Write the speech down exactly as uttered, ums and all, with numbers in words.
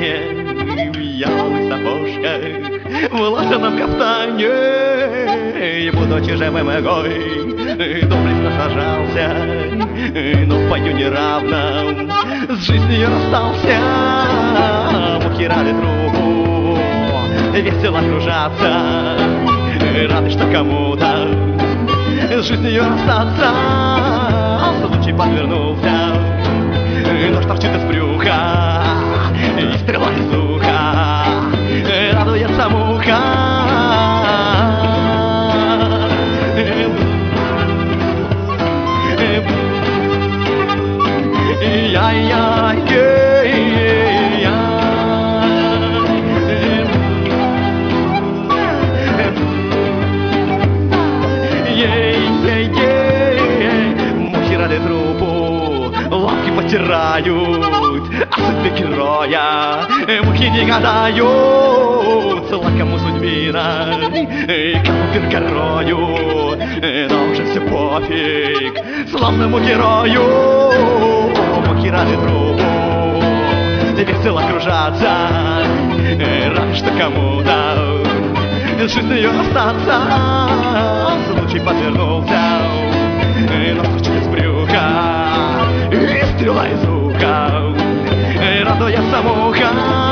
стане, в ялых сапожках, в латаном кафтане. Будучи живым игой, доблестно сражался, но в бою неравном с жизнью расстался. Мухи рады трупу весело кружатся, рады, что кому-то с жизнью расстаться. Случай подвернулся, нож торчит из брюха, и стрела из уха, радуется муха. Мухи рады трупу лапки потирают, а судьбе героя мухи не гадают. Сладкому судьбина, кому пир горою, но уже все пофиг славному герою. Мухи рады трупу весело кружатся, рады, что кому-то с жизнью остаться. Случай подвернулся, нож торчит из брюха, и стрела из уха, радуется муха.